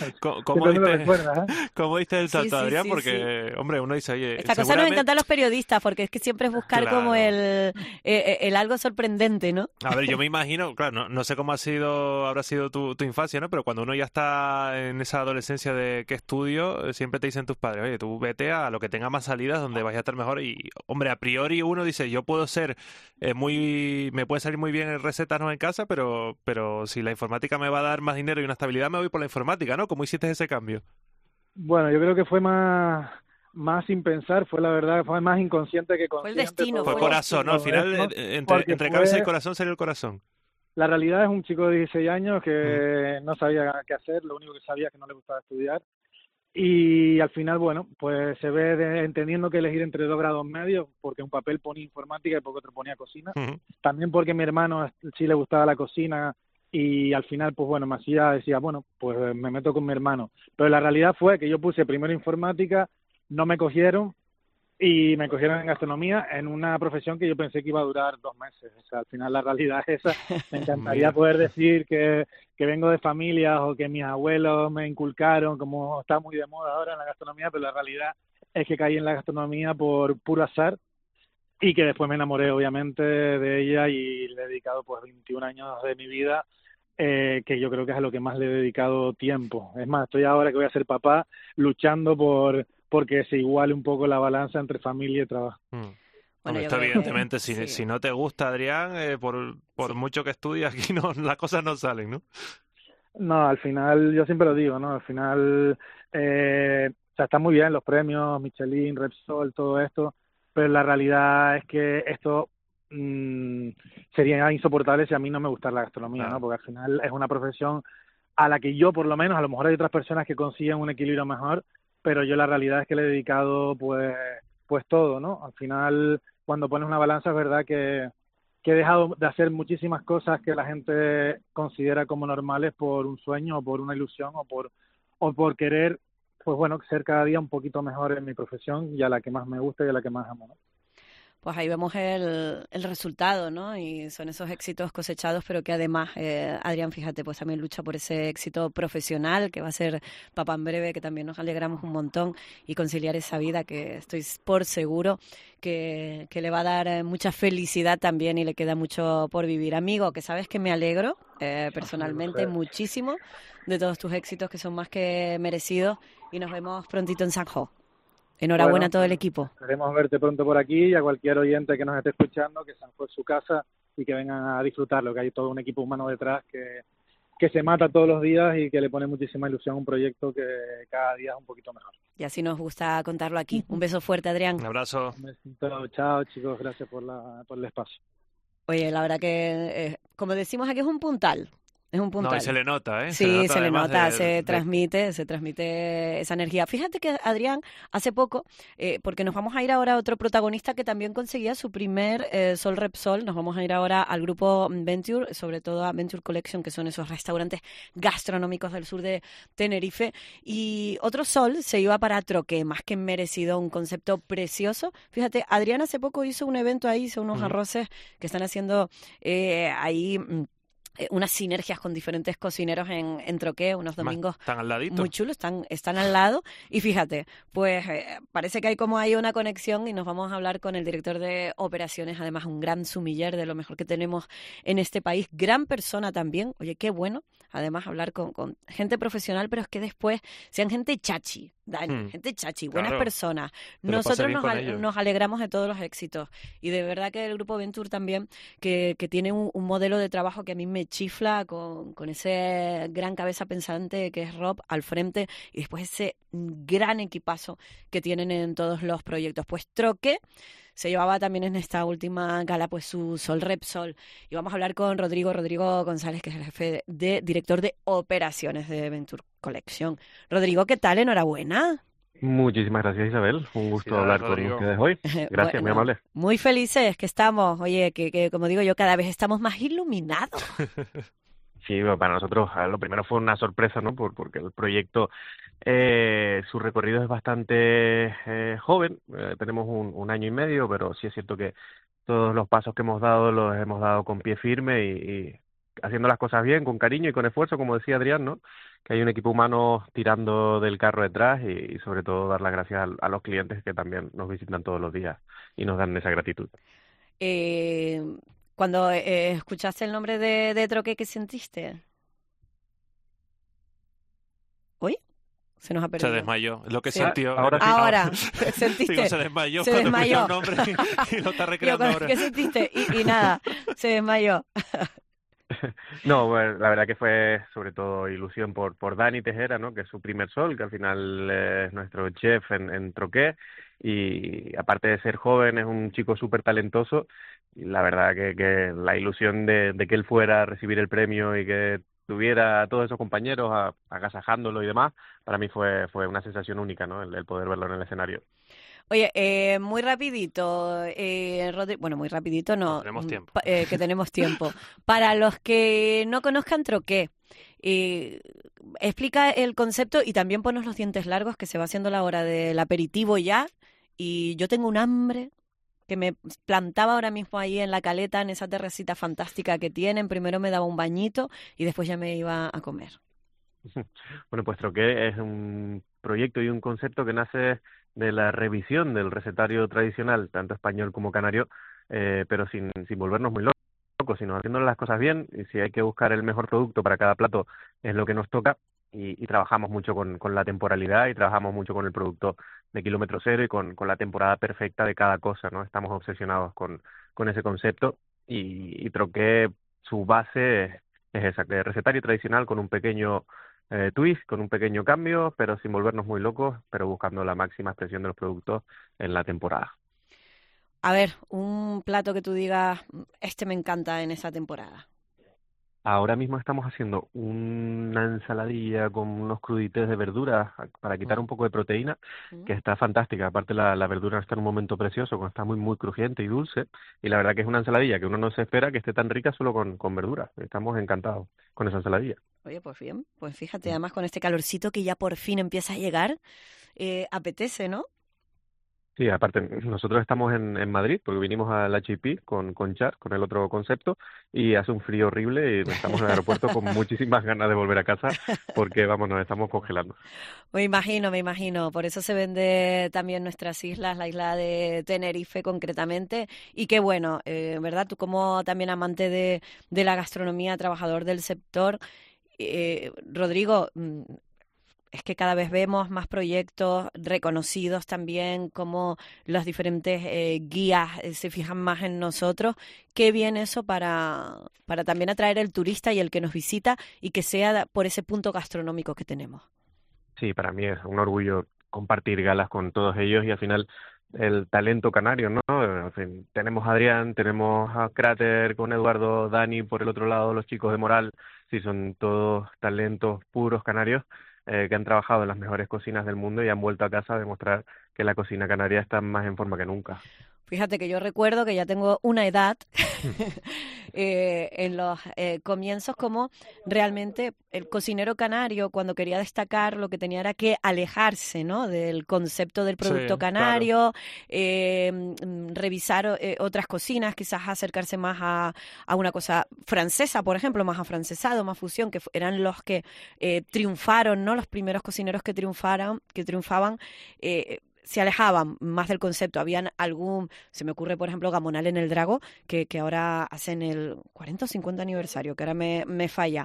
cómo diste el salto, Sí, Adrián? sí, Porque, hombre, uno dice, oye, esta cosa nos encanta a los periodistas, porque es que siempre es buscar como el algo sorprendente, ¿no? A ver, yo me imagino, claro, no sé cómo habrá sido tu infancia, ¿no? Pero cuando uno ya está en esa adolescencia de qué estudio, siempre te dicen tus padres, oye, tú vete a lo que tenga más salidas, donde vayas a estar mejor. Y, hombre, a priori uno dice, yo puedo ser me puede salir muy bien en recetas, ¿no?, en casa, pero si la informática me va a dar más dinero y una estabilidad, me voy por la informática, ¿no? ¿Cómo hiciste ese cambio? Bueno, yo creo que fue más sin pensar, fue la verdad, fue más inconsciente que consciente. Fue el destino. Fue corazón, ¿no? Al final, entre cabeza y corazón salió el corazón. La realidad es un chico de 16 años que no sabía qué hacer, lo único que sabía es que no le gustaba estudiar. Y al final, bueno, pues se ve entendiendo que elegir entre 2 grados medios, porque un papel ponía informática y porque otro ponía cocina. También porque mi hermano sí le gustaba la cocina y al final, pues bueno, decía, bueno, pues me meto con mi hermano. Pero la realidad fue que yo puse primero informática, no me cogieron, y me cogieron en gastronomía en una profesión que yo pensé que iba a durar 2 meses. O sea, al final la realidad es esa. Me encantaría poder decir que vengo de familias o que mis abuelos me inculcaron, como está muy de moda ahora en la gastronomía, pero la realidad es que caí en la gastronomía por puro azar y que después me enamoré obviamente de ella y le he dedicado pues 21 años de mi vida, que yo creo que es a lo que más le he dedicado tiempo. Es más, estoy ahora que voy a ser papá luchando porque se iguale un poco la balanza entre familia y trabajo. Bueno, esto evidentemente, si no te gusta, Adrián, por mucho que estudies, aquí las cosas no salen, ¿no? No, al final, yo siempre lo digo, ¿no? Al final, o sea, está muy bien los premios, Michelin, Repsol, todo esto, pero la realidad es que esto sería insoportable si a mí no me gustara la gastronomía, ¿no? Porque al final es una profesión a la que yo, por lo menos, a lo mejor hay otras personas que consiguen un equilibrio mejor, pero yo la realidad es que le he dedicado pues todo, ¿no? Al final, cuando pones una balanza, es verdad que he dejado de hacer muchísimas cosas que la gente considera como normales por un sueño o por una ilusión o por querer, pues bueno, ser cada día un poquito mejor en mi profesión y a la que más me gusta y a la que más amo, ¿no? Pues ahí vemos el resultado, ¿no? Y son esos éxitos cosechados, pero que además, Adrián, fíjate, pues también lucha por ese éxito profesional, que va a ser papá en breve, que también nos alegramos un montón, y conciliar esa vida que estoy por seguro que le va a dar mucha felicidad también y le queda mucho por vivir. Amigo, que sabes que me alegro personalmente muchísimo de todos tus éxitos, que son más que merecidos, y nos vemos prontito en Sanjo. Enhorabuena a todo el equipo. Queremos verte pronto por aquí y a cualquier oyente que nos esté escuchando, que Sanjo es su casa y que vengan a disfrutarlo, que hay todo un equipo humano detrás que se mata todos los días y que le pone muchísima ilusión a un proyecto que cada día es un poquito mejor. Y así nos gusta contarlo aquí. Un beso fuerte, Adrián. Un abrazo. Un besito. Chao, chicos. Gracias por el espacio. Oye, la verdad que, como decimos aquí, es un puntal. Es un puntal. No, y se le nota, ¿eh? Sí, se le nota, se transmite esa energía. Fíjate que Adrián, hace poco, porque nos vamos a ir ahora a otro protagonista que también conseguía su primer Sol Repsol, nos vamos a ir ahora al grupo Venture, sobre todo a Venture Collection, que son esos restaurantes gastronómicos del sur de Tenerife, y otro Sol se iba para Troqué, más que merecido, un concepto precioso. Fíjate, Adrián hace poco hizo un evento ahí, hizo unos arroces que están haciendo ahí unas sinergias con diferentes cocineros en Troqué, unos domingos están al ladito. Muy chulos, están al lado. Y fíjate, pues parece que hay como hay una conexión y nos vamos a hablar con el director de operaciones, además un gran sumiller de lo mejor que tenemos en este país, gran persona también. Oye, qué bueno, además hablar con gente profesional, pero es que después sean gente chachi, Dani, gente chachi, buenas personas. Nosotros nos alegramos de todos los éxitos y de verdad que el Grupo Venture también, que tiene un modelo de trabajo que a mí me chifla con ese gran cabeza pensante que es Rob al frente y después ese gran equipazo que tienen en todos los proyectos. Pues Troqué se llevaba también en esta última gala pues su Sol Repsol y vamos a hablar con Rodrigo González, que es el jefe director de operaciones de Venture Collection. Rodrigo, ¿qué tal? Enhorabuena. Muchísimas gracias, Isabel. Un gusto hablar con ustedes hoy. Gracias, Bueno, muy amable. Muy felices que estamos. Oye, que como digo yo, cada vez estamos más iluminados. Sí, bueno, para nosotros lo primero fue una sorpresa, ¿no? Porque el proyecto, su recorrido es bastante joven. Tenemos un año y medio, pero sí es cierto que todos los pasos que hemos dado los hemos dado con pie firme y haciendo las cosas bien, con cariño y con esfuerzo, como decía Adrián, ¿no? Que hay un equipo humano tirando del carro detrás y sobre todo dar las gracias a los clientes que también nos visitan todos los días y nos dan esa gratitud. Cuando escuchaste el nombre de Troqué, ¿qué sentiste? ¿Uy? Se nos ha perdido. Se desmayó, es lo que Sí. sintió. Ahora, ¿sentiste? Digo, se desmayó Se cuando desmayó. escuchó el nombre y lo está recreando ahora. ¿Qué sentiste? Y nada, se desmayó. No, bueno, la verdad que fue sobre todo ilusión por Dani Tejera, ¿no? Que es su primer sol, que al final es nuestro chef en Troqué y aparte de ser joven es un chico súper talentoso y la verdad que la ilusión de que él fuera a recibir el premio y que tuviera a todos esos compañeros agasajándolo y demás, para mí fue una sensación única, ¿no? El poder verlo en el escenario. Oye, muy rapidito, bueno, muy rapidito no, tenemos tiempo. Que tenemos tiempo. Para los que no conozcan Troqué, explica el concepto y también ponos los dientes largos, que se va haciendo la hora del aperitivo ya, y yo tengo un hambre que me plantaba ahora mismo ahí en la caleta, en esa terracita fantástica que tienen. Primero me daba un bañito y después ya me iba a comer. Bueno, pues Troqué es un proyecto y un concepto que nace de la revisión del recetario tradicional, tanto español como canario, pero sin volvernos muy locos, sino haciendo las cosas bien, y si hay que buscar el mejor producto para cada plato es lo que nos toca, y trabajamos mucho con la temporalidad y trabajamos mucho con el producto de kilómetro cero y con la temporada perfecta de cada cosa, ¿no? Estamos obsesionados con ese concepto y Troqué, su base es esa, el recetario tradicional con un pequeño twist, con un pequeño cambio, pero sin volvernos muy locos, pero buscando la máxima expresión de los productos en la temporada. A ver, un plato que tú digas, este me encanta en esa temporada. Ahora mismo estamos haciendo una ensaladilla con unos crudités de verduras para quitar un poco de proteína, que está fantástica. Aparte la verdura está en un momento precioso, cuando está muy muy crujiente y dulce, y la verdad que es una ensaladilla que uno no se espera que esté tan rica solo con verduras. Estamos encantados con esa ensaladilla. Oye, pues bien, pues fíjate, además con este calorcito que ya por fin empieza a llegar, apetece, ¿no? Sí, aparte, nosotros estamos en Madrid, porque vinimos al HIP con Char, con el otro concepto, y hace un frío horrible y estamos en el aeropuerto con muchísimas ganas de volver a casa, porque, vamos, nos estamos congelando. Me imagino, por eso se vende también nuestras islas, la isla de Tenerife concretamente, y qué bueno, ¿verdad? Tú como también amante de la gastronomía, trabajador del sector, Rodrigo, es que cada vez vemos más proyectos reconocidos también, como los diferentes guías se fijan más en nosotros. Qué bien eso para también atraer el turista y el que nos visita y que sea por ese punto gastronómico que tenemos. Sí, para mí es un orgullo compartir galas con todos ellos y al final el talento canario, ¿no? En fin, tenemos a Adrián, tenemos a Cráter con Eduardo, Dani por el otro lado, los chicos de Moral, Sí, son todos talentos puros canarios que han trabajado en las mejores cocinas del mundo y han vuelto a casa a demostrar que la cocina canaria está más en forma que nunca. Fíjate que yo recuerdo que ya tengo una edad en los comienzos, como realmente el cocinero canario, cuando quería destacar, lo que tenía era que alejarse, ¿no?, del concepto del producto canario, revisar otras cocinas, quizás acercarse más a una cosa francesa, por ejemplo, más afrancesado, más fusión, que eran los que triunfaron, ¿no?, los primeros cocineros que triunfaban, se alejaban más del concepto. Habían se me ocurre, por ejemplo, Gamonal en el Drago, que ahora hacen el 40 o 50 aniversario, que ahora me falla,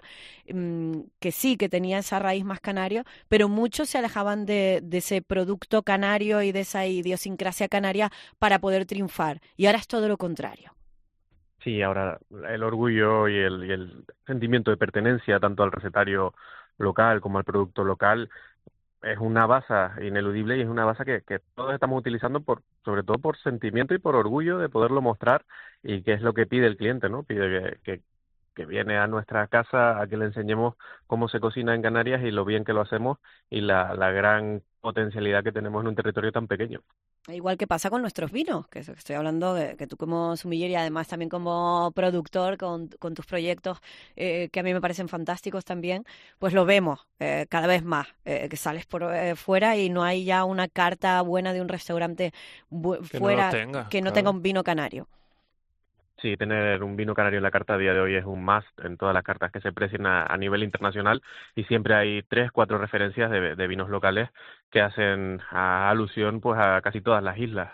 que sí, que tenía esa raíz más canario, pero muchos se alejaban de ese producto canario y de esa idiosincrasia canaria para poder triunfar. Y ahora es todo lo contrario. Sí, ahora el orgullo y el sentimiento de pertenencia tanto al recetario local como al producto local es una base ineludible y es una base que todos estamos utilizando sobre todo por sentimiento y por orgullo de poderlo mostrar, y que es lo que pide el cliente, ¿no? Pide que viene a nuestra casa a que le enseñemos cómo se cocina en Canarias y lo bien que lo hacemos y la gran potencialidad que tenemos en un territorio tan pequeño. Igual que pasa con nuestros vinos, que estoy hablando de que tú como sumiller y además también como productor con tus proyectos que a mí me parecen fantásticos también, pues lo vemos cada vez más, que sales por fuera y no hay ya una carta buena de un restaurante fuera que no tenga un vino canario. Sí, tener un vino canario en la carta a día de hoy es un must en todas las cartas que se precien a nivel internacional, y siempre hay 3-4 referencias de vinos locales que hacen alusión pues a casi todas las islas.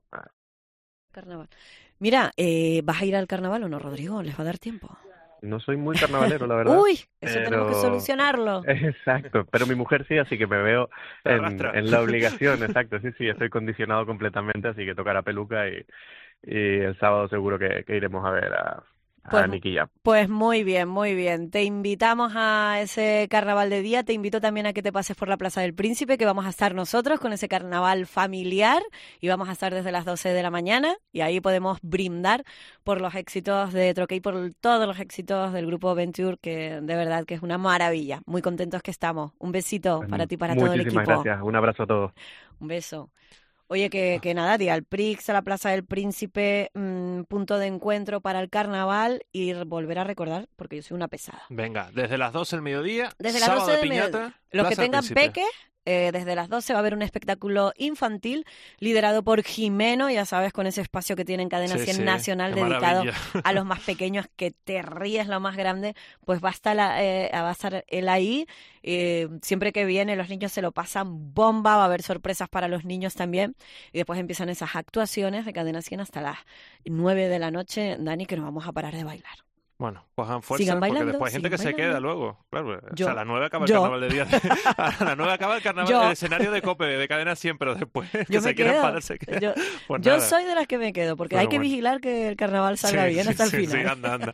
Carnaval. Mira, ¿vas a ir al carnaval o no, Rodrigo? ¿Les va a dar tiempo? No soy muy carnavalero, la verdad. Uy, eso tenemos que solucionarlo. Exacto, pero mi mujer sí, así que me veo en la obligación, exacto, sí, estoy condicionado completamente, así que tocará peluca y el sábado seguro que iremos a ver a Nicky Jam. Pues muy bien. Te invitamos a ese carnaval de día. Te invito también a que te pases por la Plaza del Príncipe, que vamos a estar nosotros con ese carnaval familiar y vamos a estar desde las 12 de la mañana y ahí podemos brindar por los éxitos de Troquet y por todos los éxitos del grupo Venture, que de verdad que es una maravilla. Muy contentos que estamos. Un besito para ti y para todo el equipo. Muchísimas gracias. Un abrazo a todos. Un beso. Oye, que nada, Dial Prix, a la Plaza del Príncipe, punto de encuentro para el carnaval, y volver a recordar, porque yo soy una pesada. Venga, desde las 12 del mediodía, desde las sábado 12 de piñata, mediodía. Los que tengan peques, desde las 12 va a haber un espectáculo infantil liderado por Jimeno, ya sabes, con ese espacio que tiene en Cadena 100 Nacional dedicado a los más pequeños, que te ríes lo más grande, pues va a estar él ahí. Siempre que viene los niños se lo pasan bomba, va a haber sorpresas para los niños también, y después empiezan esas actuaciones de Cadena 100 hasta las 9 de la noche, Dani, que no vamos a parar de bailar. Bueno, cojan fuerza, porque después hay gente que se queda luego. Claro, a las 9 acaba el carnaval de día. A las 9 acaba el carnaval, el escenario de COPE, de Cadena 100, pero después que se quieran parar, se quedan. Yo soy de las que me quedo, porque hay que vigilar que el carnaval salga bien hasta el final. Sí, anda.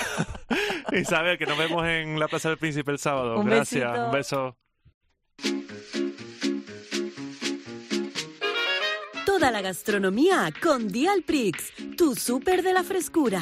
Isabel, que nos vemos en la Plaza del Príncipe el sábado. Gracias, un beso. Toda la gastronomía con Dial Prix, tu súper de la frescura.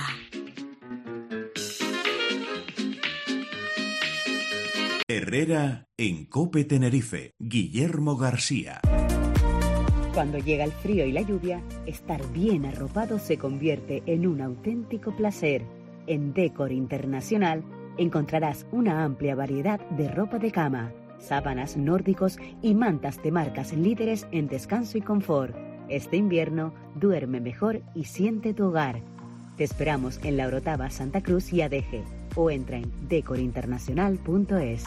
Herrera en COPE Tenerife, Guillermo García. Cuando llega el frío y la lluvia, estar bien arropado se convierte en un auténtico placer. En Decor Internacional encontrarás una amplia variedad de ropa de cama, sábanas nórdicos y mantas de marcas líderes en descanso y confort. Este invierno, duerme mejor y siente tu hogar. Te esperamos en La Orotava, Santa Cruz y Adeje, o entra en decorinternacional.es.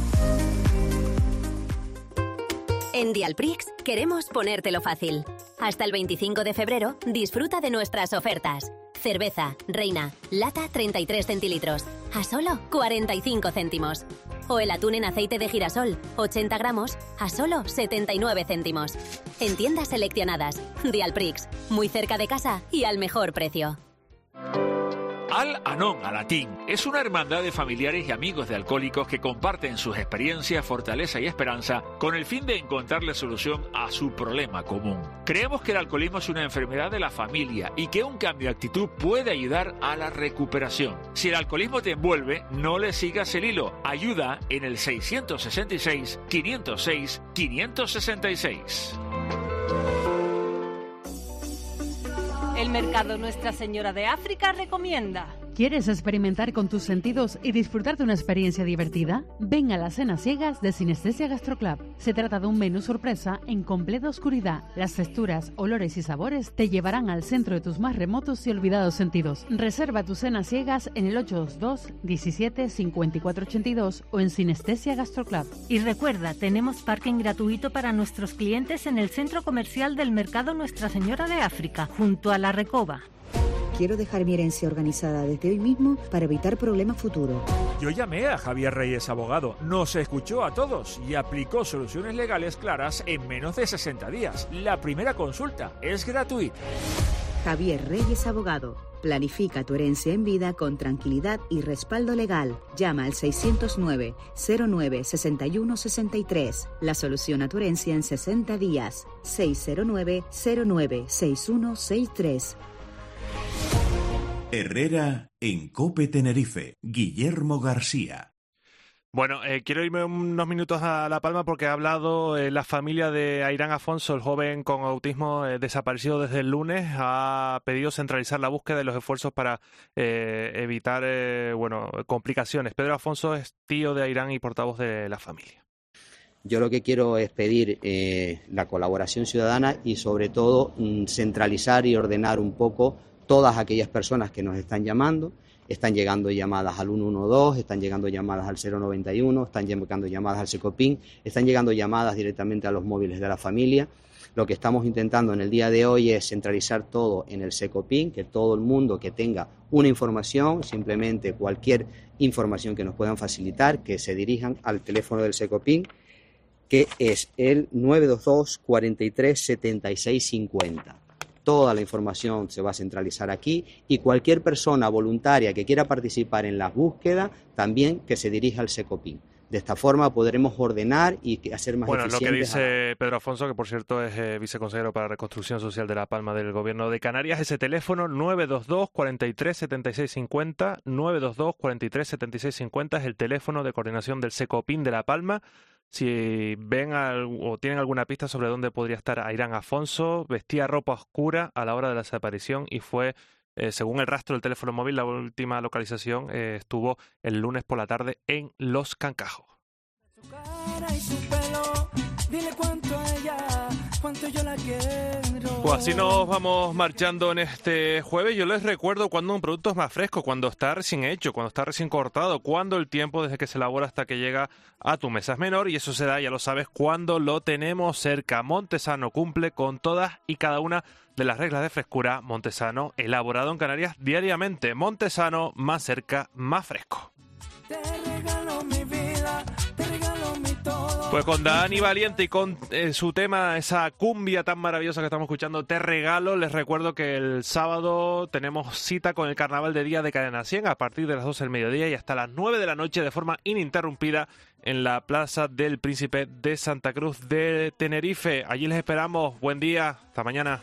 En Dialprix queremos ponértelo fácil. Hasta el 25 de febrero disfruta de nuestras ofertas. Cerveza Reina, lata 33 centilitros, a solo 45 céntimos. O el atún en aceite de girasol, 80 gramos, a solo 79 céntimos. En tiendas seleccionadas. Dialprix, muy cerca de casa y al mejor precio. Al-Anon, a latín, es una hermandad de familiares y amigos de alcohólicos que comparten sus experiencias, fortaleza y esperanza con el fin de encontrarle solución a su problema común. Creemos que el alcoholismo es una enfermedad de la familia y que un cambio de actitud puede ayudar a la recuperación. Si el alcoholismo te envuelve, no le sigas el hilo. Ayuda en el 666-506-566. El Mercado Nuestra Señora de África recomienda. ¿Quieres experimentar con tus sentidos y disfrutar de una experiencia divertida? Ven a las cenas ciegas de Sinestesia Gastroclub. Se trata de un menú sorpresa en completa oscuridad. Las texturas, olores y sabores te llevarán al centro de tus más remotos y olvidados sentidos. Reserva tus cenas ciegas en el 822 17 54 82 o en Sinestesia Gastroclub. Y recuerda, tenemos parking gratuito para nuestros clientes en el centro comercial del Mercado Nuestra Señora de África, junto a la Recoba. Quiero dejar mi herencia organizada desde hoy mismo para evitar problemas futuros. Yo llamé a Javier Reyes Abogado, nos escuchó a todos y aplicó soluciones legales claras en menos de 60 días. La primera consulta es gratuita. Javier Reyes Abogado. Planifica tu herencia en vida con tranquilidad y respaldo legal. Llama al 609 09 61 63. La solución a tu herencia en 60 días. 609 09 61 63. Herrera en COPE Tenerife. Guillermo García. Bueno, quiero irme unos minutos a La Palma porque ha hablado la familia de Airán Afonso, el joven con autismo desaparecido desde el lunes. Ha pedido centralizar la búsqueda y los esfuerzos para evitar complicaciones. Pedro Afonso es tío de Airán y portavoz de la familia. Yo lo que quiero es pedir la colaboración ciudadana y sobre todo centralizar y ordenar un poco todas aquellas personas que nos están llamando. Están llegando llamadas al 112, están llegando llamadas al 091, están llegando llamadas al Secopin, están llegando llamadas directamente a los móviles de la familia. Lo que estamos intentando en el día de hoy es centralizar todo en el Secopin, que todo el mundo que tenga una información, simplemente cualquier información que nos puedan facilitar, que se dirijan al teléfono del Secopin, que es el 922 43 76 50. Toda la información se va a centralizar aquí y cualquier persona voluntaria que quiera participar en la búsqueda también que se dirija al Secopin. De esta forma podremos ordenar y hacer más eficientes. Bueno, lo que dice Pedro Afonso, que por cierto es viceconsejero para Reconstrucción Social de La Palma del Gobierno de Canarias, ese teléfono 922 43 76 50, 922 43 76 50 es el teléfono de coordinación del Secopin de La Palma. Si ven o tienen alguna pista sobre dónde podría estar Airán Afonso, vestía ropa oscura a la hora de la desaparición y fue, según el rastro del teléfono móvil, la última localización estuvo el lunes por la tarde en Los Cancajos. Pues así nos vamos marchando en este jueves. Yo les recuerdo cuando un producto es más fresco, cuando está recién hecho, cuando está recién cortado, cuando el tiempo desde que se elabora hasta que llega a tu mesa es menor, y eso se da, ya lo sabes, cuando lo tenemos cerca. Montesano cumple con todas y cada una de las reglas de frescura. Montesano, elaborado en Canarias diariamente. Montesano, más cerca, más fresco. Pues con Dani Valiente y con su tema, esa cumbia tan maravillosa que estamos escuchando, Te Regalo, les recuerdo que el sábado tenemos cita con el Carnaval de Día de Cadena 100 a partir de las 12 del mediodía y hasta las 9 de la noche de forma ininterrumpida en la Plaza del Príncipe de Santa Cruz de Tenerife. Allí les esperamos. Buen día. Hasta mañana.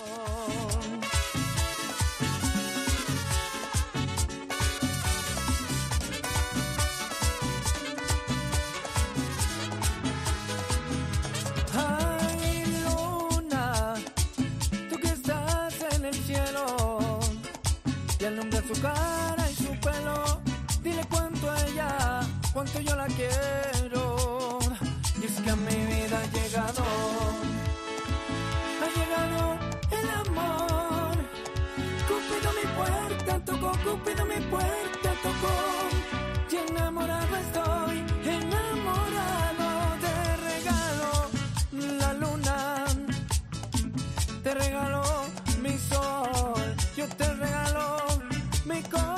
Su cara y su pelo, dile cuánto a ella, cuánto yo la quiero. Y es que a mi vida ha llegado el amor. Cupido mi puerta tocó, Cupido mi puerta tocó. Y enamorado estoy, enamorado. Te regalo la luna, te regalo mi sol, yo te regalo mi corazón.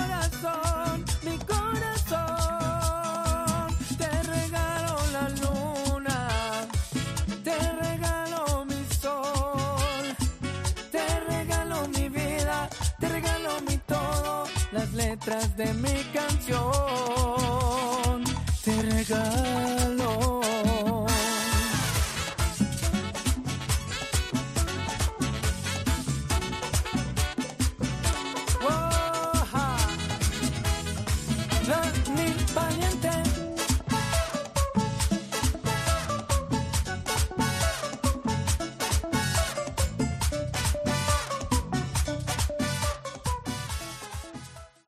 las letras de mi